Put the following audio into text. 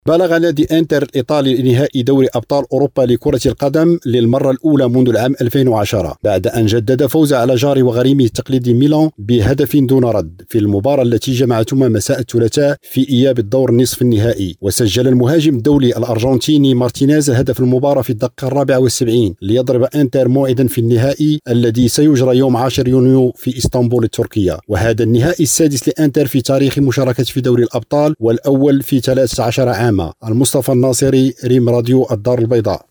بلغ نادي انتر الإيطالي نهائي دوري أبطال أوروبا لكرة القدم للمرة الأولى منذ العام 2010 بعد أن جدد فوز على جار وغريمه التقليدي ميلان بهدف دون رد في المباراة التي جمعتهما مساء الثلاثاء في إياب الدور نصف النهائي. وسجل المهاجم الدولي الأرجنتيني مارتينيز هدف المباراة في الدقيقة 74 ليضرب انتر موعدا في النهائي الذي سيجرى يوم 10 يونيو في إسطنبول التركية، وهذا النهائي السادس لانتر في تاريخ مشاركة في دوري الأبطال والأول في 13 عام. المصطفى الناصري، ريم راديو الدار البيضاء.